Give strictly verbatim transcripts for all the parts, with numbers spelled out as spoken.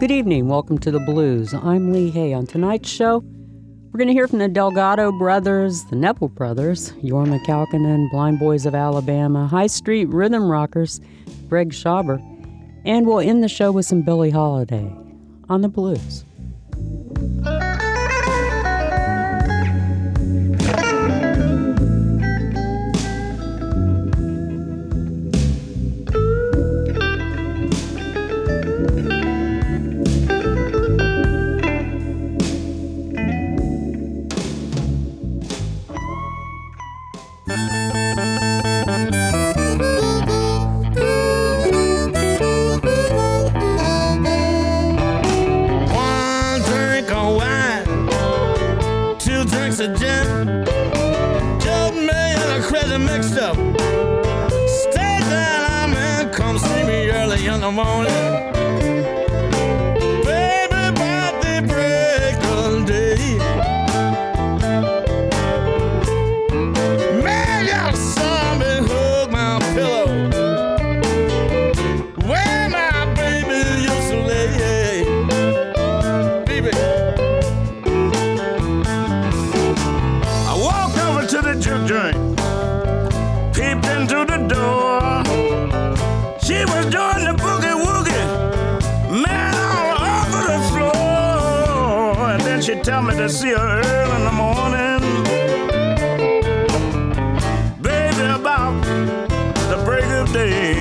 Good evening. Welcome to the Blues. I'm Lee Hay. On tonight's show, we're going to hear from the Delgado Brothers, the Nepple Brothers, Jorma Kaukonen, Blind Boys of Alabama, High Street Rhythm Rockers, Greg Schauber, and we'll end the show with some Billie Holiday on the Blues. Tell me to see her early in the morning, baby, about the break of day.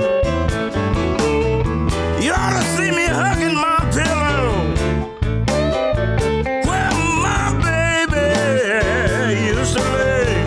You ought to see me hugging my pillow where my baby used to lay.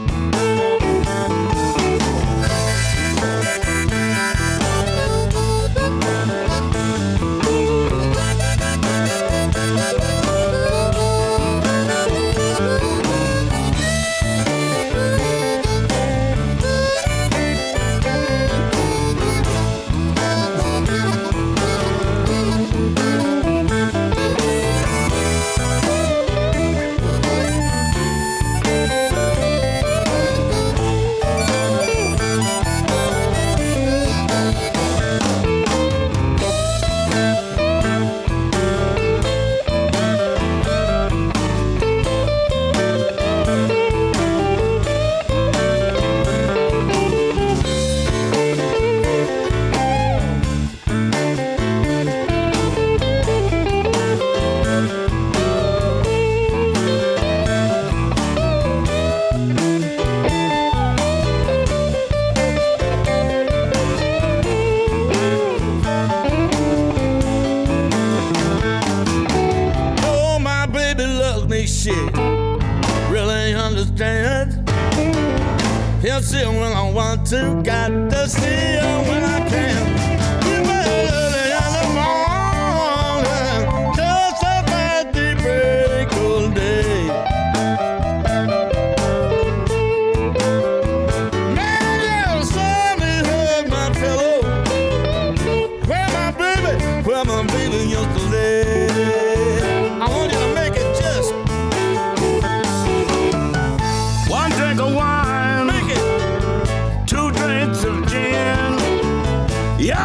Shit, really understand. He'll see her when I want to, got to see her when I can. You better early in the morning, just about the break of day. Man, little Sammy hug my pillow, where my baby, where my baby used to lay. I want you to make it just one drink of wine, make it two drinks of gin. Yeah,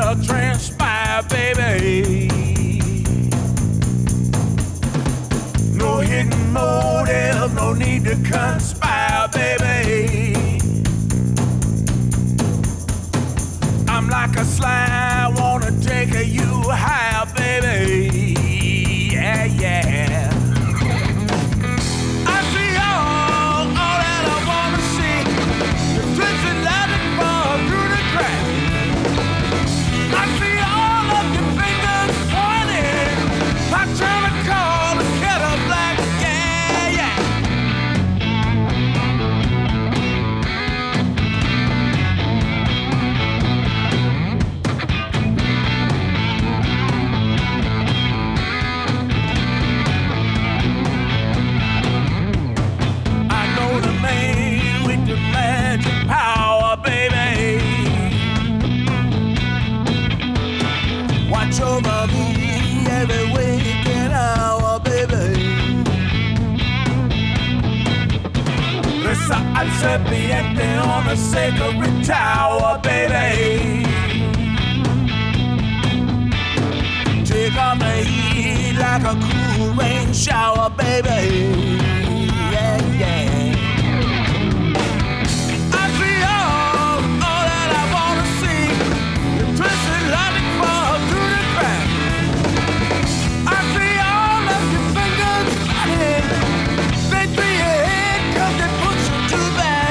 to transpire, baby. No hidden motive, no need to conspire, baby. I'm like a slide, wanna take you higher, baby. Yeah, yeah. I see all, all that I wanna see. The twisted lightning fall through the cracks. I see all of your fingers pointing. I'm trying to call the kettle black. Yeah, yeah. I know the man with the magic power, baby. Watch over me every waking hour, baby. Listen, I'll serpiente on the sacred tower, baby. Take off the heat like a cool rain shower, baby. Yeah, yeah. I see all, all that I wanna see. The twisted lightning fall through the cracks. I see all of your fingers running. They through your head 'cause they push you to the back.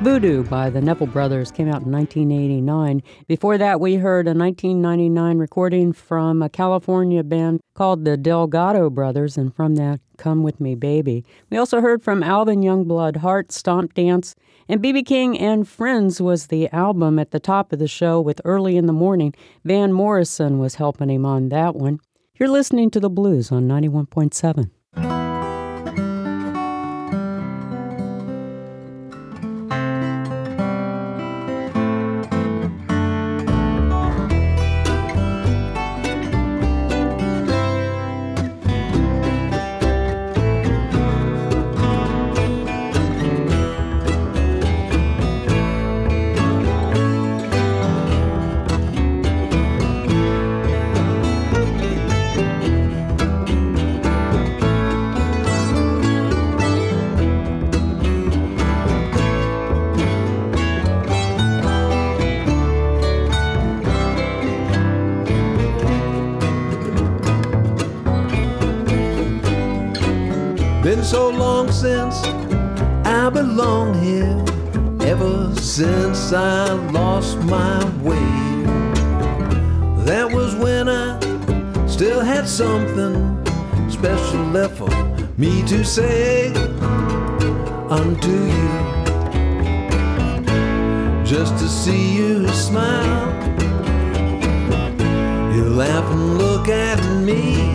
Voodoo by the Neville Brothers came out in nineteen eighty-nine. Before that, we heard a nineteen ninety-nine recording from a California band called the Delgado Brothers, and from that, Come With Me, Baby. We also heard from Alvin Youngblood, Heart, Stomp Dance, and B B King and Friends was the album at the top of the show with Early in the Morning. Van Morrison was helping him on that one. You're listening to The Blues on ninety-one point seven. Been so long since I belong here, ever since I lost my way. That was when I still had something special left for me to say unto you. Just to see you smile, you laugh and look at me.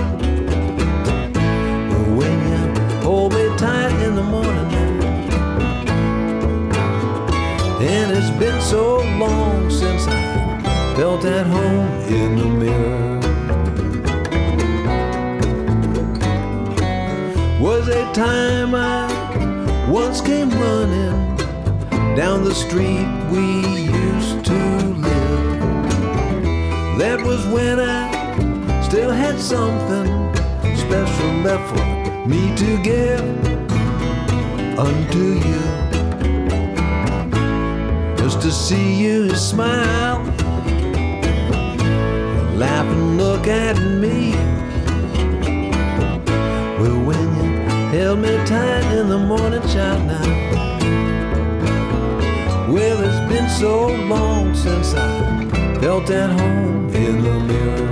Hold me tight in the morning now. And it's been so long since I felt at home in the mirror. Was a time I once came running down the street we used to live. That was when I still had something special left for me to give unto you. Just to see you smile, laugh and look at me. Well, when you held me tight in the morning, child, now. Well, it's been so long since I felt at home in the mirror.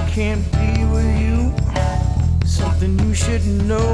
can't be with you, something you should know.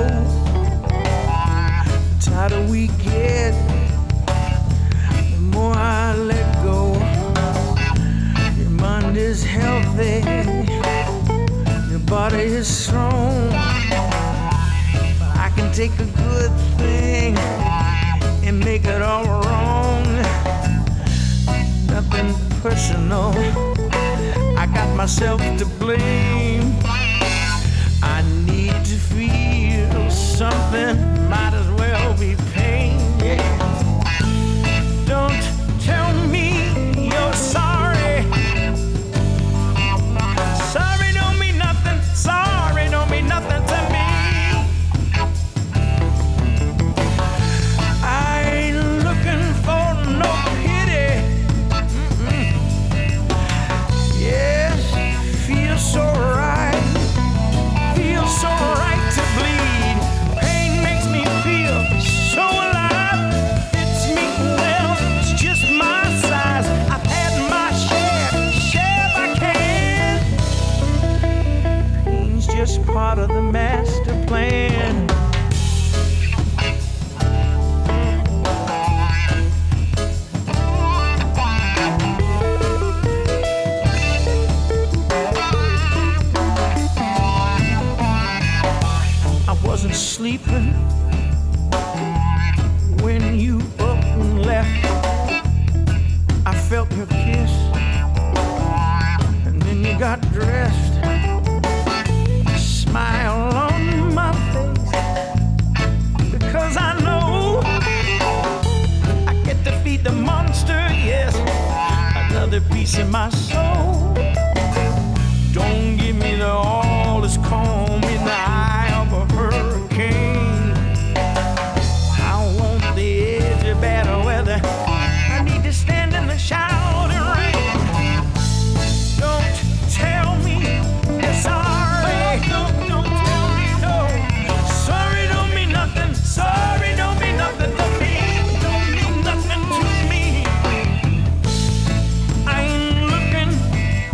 The tighter we get, the more I let go. Your mind is healthy, your body is strong. But I can take a good thing and make it all wrong. Nothing personal, I got myself to blame. I need to feel something, might as well be pain. Yeah. Don't tell me you're sorry. Sorry don't mean nothing. Sorry don't mean nothing to me. I ain't looking for no pity. Mm-mm. Yes, feels so right. Feels so right to bleed. Pain makes me feel so alive. Fits me well, it's just my size. I've had my share, share if I can. Pain's just part of the master plan. I wasn't sleeping when you up and left. I felt your kiss, and then you got dressed. Smile on my face, because I know I get to feed the monster, yes, another piece of my soul. Don't give me the all that's calm in the eye of a hurricane. I want the edge of bad weather. I need to stand in the shouting rain. Don't tell me you're sorry. Don't, don't tell me no. Sorry don't mean nothing. Sorry don't mean nothing to me. Don't mean nothing to me. I ain't looking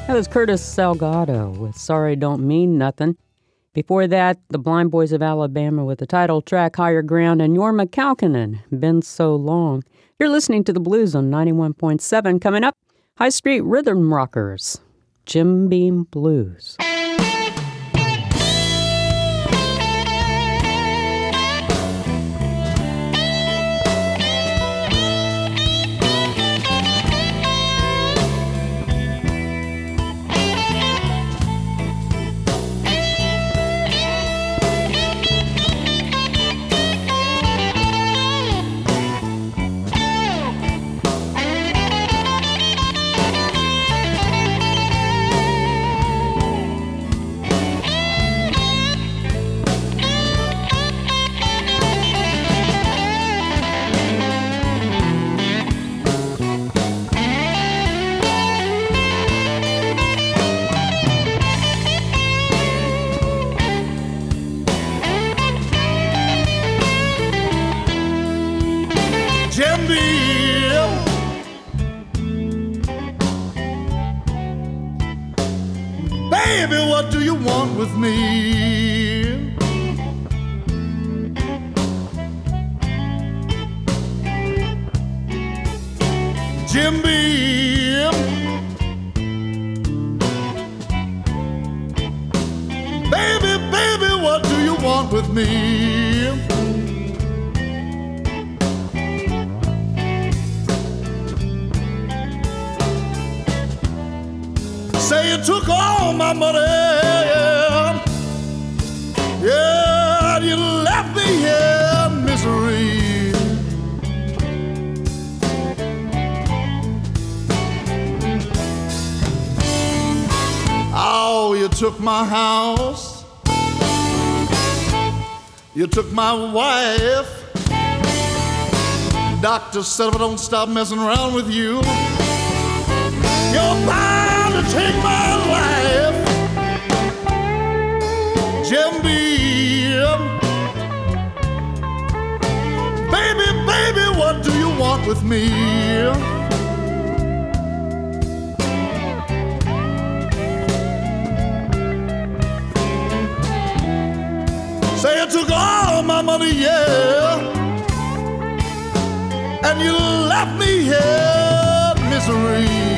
That was Curtis Salgado with Sorry Don't Mean Nothing. Before that, the Blind Boys of Alabama with the title track Higher Ground, and Jorma Kaukonen, Been So Long. You're listening to the Blues on ninety-one point seven. Coming up, High Street Rhythm Rockers, Jim Beam Blues. Baby, what do you want with me? Jim Beam, baby, baby, what do you want with me? Say you took all my money, yeah, and you left me here in misery. Oh, you took my house, you took my wife. Doctor said if I don't stop messing around with you, you're bound to take my life. Jim Beam, baby, baby, what do you want with me? Say you took all my money, yeah, and you left me here in misery.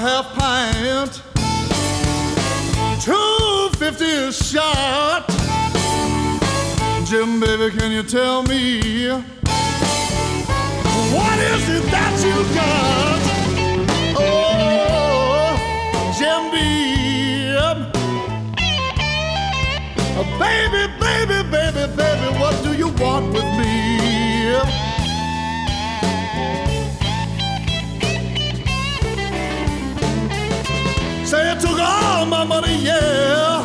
half pint, two fifty a shot. Jim, baby, can you tell me what is it that you got? Oh, Jim Beam, baby, baby, baby, baby, what do you want with me? Say it took all my money, yeah.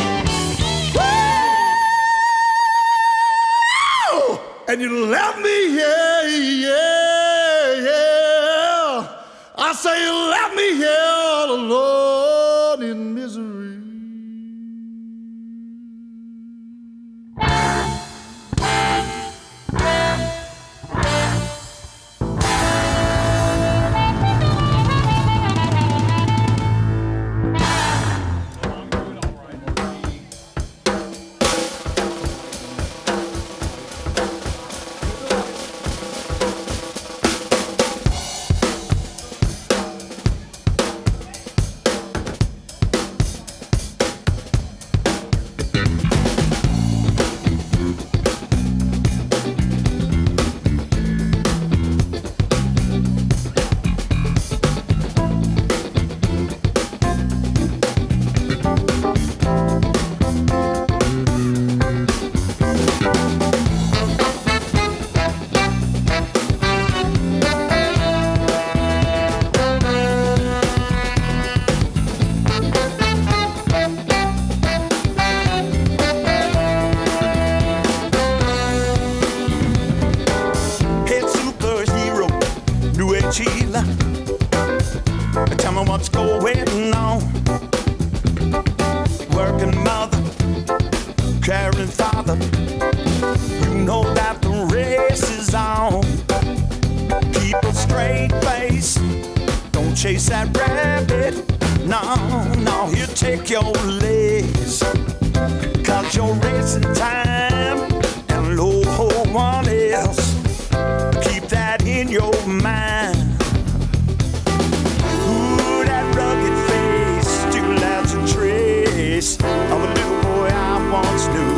Woo! And you left me, yeah, yeah, yeah. I say you left me here all alone in misery. Tell me what's going on. Working mother, caring father, you know that the race is on. Keep a straight face, don't chase that rabbit. No, no, you take your legs, cause you're racing time and no one else. Keep that in your mind. Of a little boy I once knew.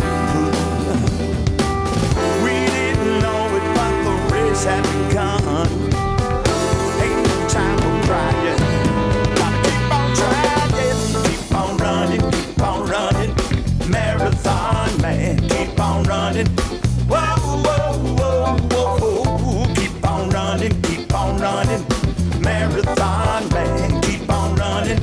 We didn't know it, but the race had begun. Ain't no time for crying. Gotta keep on trying, keep on running, keep on running. Marathon man, keep on running. Whoa, whoa, whoa, whoa. Keep on running, keep on running. Marathon man, keep on running.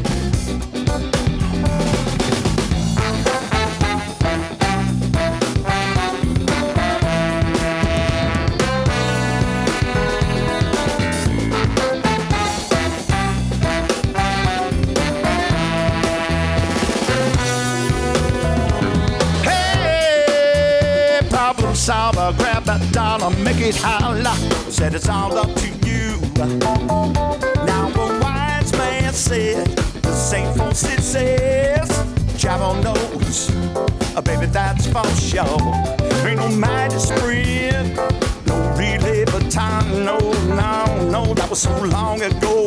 Solver, grab that dollar, make it holler. Said it's all up to you. Now a wise man said, the Saint Francis says, Java knows, uh, baby, that's for sure. Ain't no mighty sprint, no relay baton, no, no, no, that was so long ago.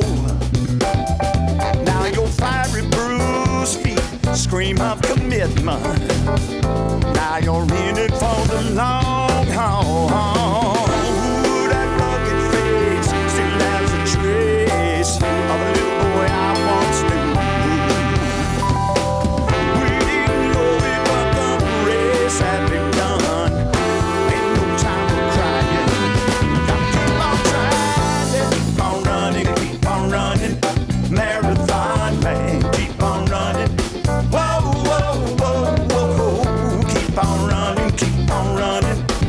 Now your fiery bruised feet scream of commitment. Now you're in it for the long haul. Ooh, that rugged face still has a trace of a little boy I once knew. We didn't know it, but the race had begun. Ain't no time for crying. Gotta keep on trying, keep on running, keep on running. Marathon man, keep on running. Whoa, whoa, whoa, whoa. Keep on running, keep on running.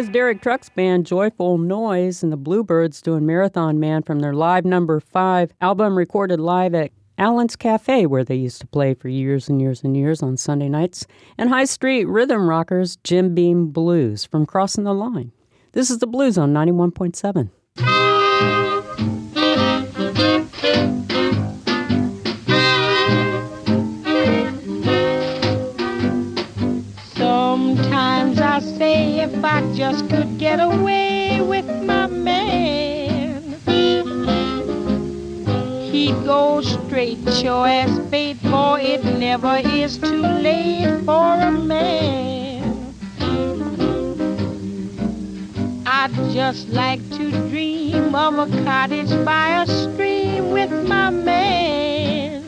was Derek Trucks band Joyful Noise and the Bluebirds doing Marathon Man from their live number five album recorded live at Allen's Cafe, where they used to play for years and years and years on Sunday nights, and High Street Rhythm Rockers Jim Beam Blues from Crossing the Line. This is the Blues on ninety-one point seven. Sometimes I say if I just could get away with my man, he'd go straight, sure as fate, for it never is too late for a man. I'd just like to dream of a cottage by a stream with my man,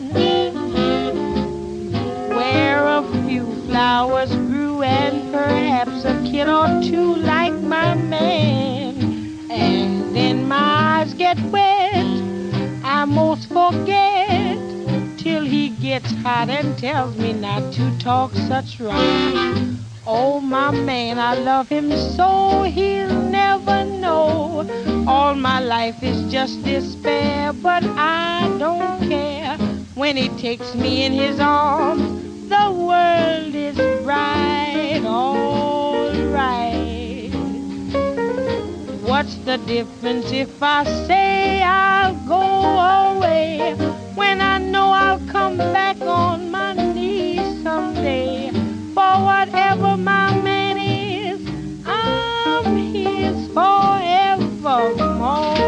where a few flowers grew and perhaps a kid or two like my man. And then my eyes get wet, I most forget, till he gets hot and tells me not to talk such rhyme. Oh, my man, I love him so, he'll never know. All my life is just despair, but I don't care. When he takes me in his arms, the world is bright, all right. What's the difference if I say I'll go away, when I know I'll come back on my knees someday? For whatever my man is, I'm his forevermore.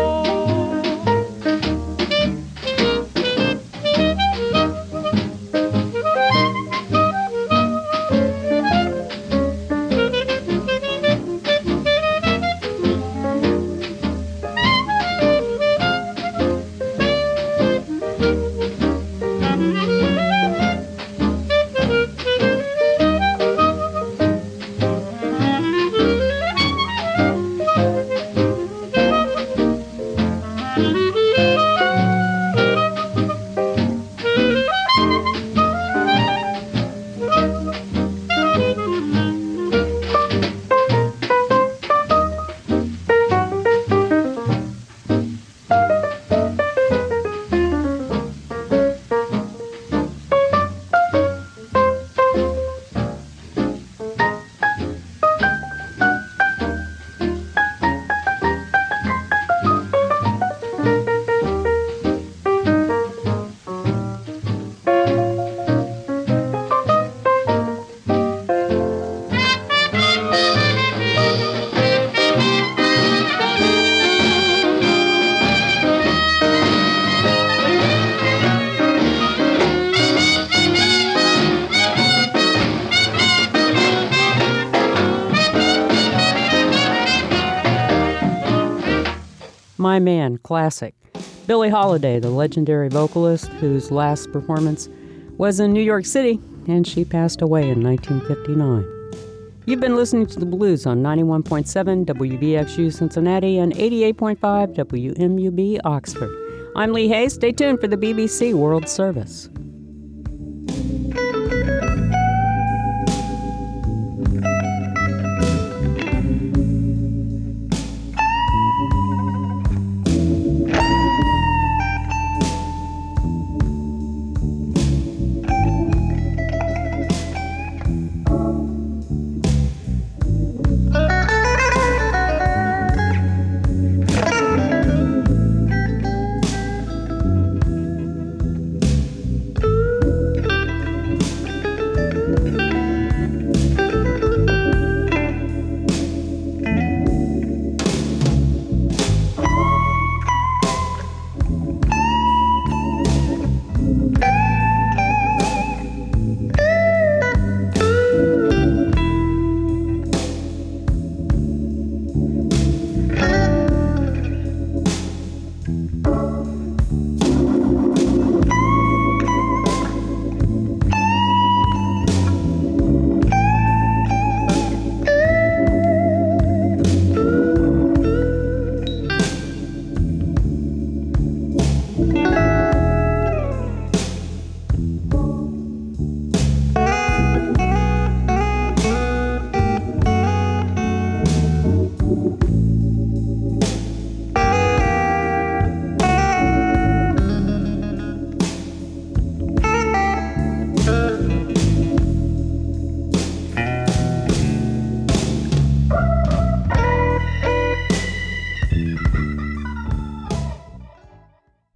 My Man, classic. Billie Holiday, the legendary vocalist whose last performance was in New York City, and she passed away in nineteen fifty-nine. You've been listening to The Blues on ninety-one point seven W B X U Cincinnati and eighty-eight point five W M U B Oxford. I'm Lee Hay. Stay tuned for the B B C World Service.